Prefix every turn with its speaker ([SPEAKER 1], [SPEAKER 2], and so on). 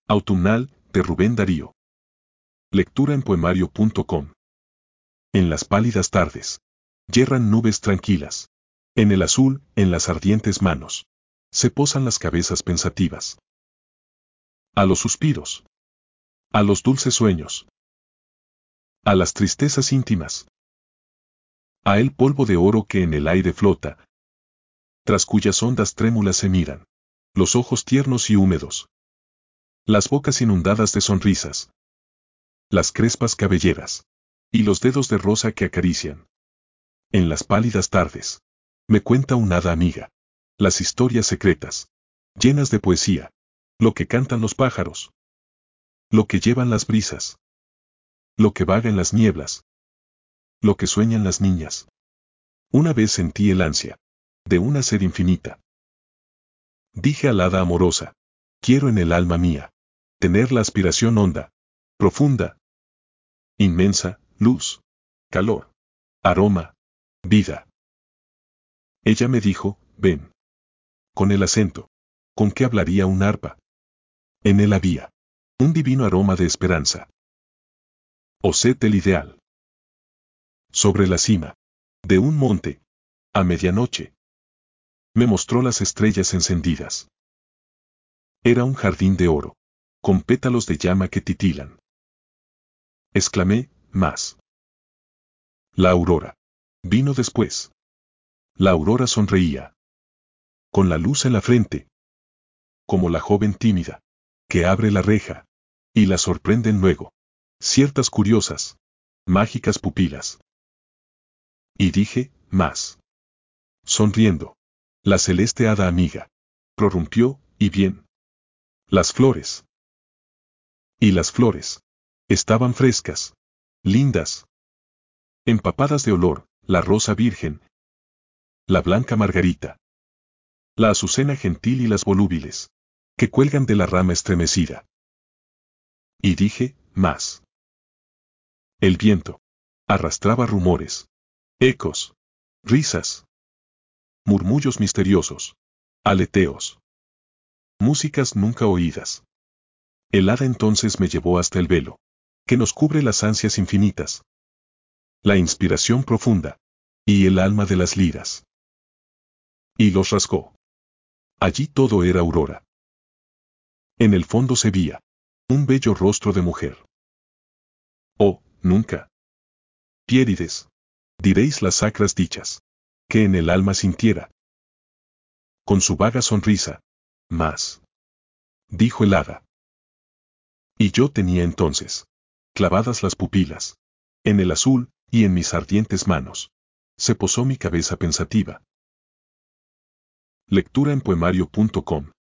[SPEAKER 1] Autumnal, de Rubén Darío. Lectura en poemario.com. En las pálidas tardes. Yerran nubes tranquilas. En el azul, en las ardientes manos. Se posan las cabezas pensativas. A los suspiros. A los dulces sueños. A las tristezas íntimas. A el polvo de oro que en el aire flota, tras cuyas ondas trémulas se miran los ojos tiernos y húmedos, las bocas inundadas de sonrisas, las crespas cabelleras, y los dedos de rosa que acarician. En las pálidas tardes, me cuenta una hada amiga, las historias secretas, llenas de poesía, lo que cantan los pájaros, lo que llevan las brisas, lo que vaga en las nieblas, lo que sueñan las niñas. Una vez sentí el ansia de una sed infinita. Dije al hada amorosa, quiero en el alma mía tener la aspiración honda, profunda, inmensa, luz, calor, aroma, vida. Ella me dijo, ven. Con el acento con que hablaría un arpa. En él había un divino aroma de esperanza. O sed del ideal. Sobre la cima de un monte, a medianoche, me mostró las estrellas encendidas. Era un jardín de oro, con pétalos de llama que titilan. Exclamé, más. La aurora vino después. La aurora sonreía, con la luz en la frente, como la joven tímida, que abre la reja, y la sorprenden luego ciertas curiosas, mágicas pupilas. Y dije, más. Sonriendo, la celeste hada amiga prorrumpió, y bien. Las flores. Y las flores estaban frescas, lindas, empapadas de olor, la rosa virgen, la blanca margarita, la azucena gentil y las volúbiles, que cuelgan de la rama estremecida. Y dije, más. El viento arrastraba rumores, ecos, risas, murmullos misteriosos, aleteos, músicas nunca oídas. El hada entonces me llevó hasta el velo, que nos cubre las ansias infinitas, la inspiración profunda, y el alma de las liras. Y los rasgó. Allí todo era aurora. En el fondo se veía un bello rostro de mujer. Oh, nunca, Piérides, diréis las sacras dichas que en el alma sintiera. Con su vaga sonrisa, más, dijo el hada. Y yo tenía entonces clavadas las pupilas en el azul, y en mis ardientes manos se posó mi cabeza pensativa. Lectura en poemario.com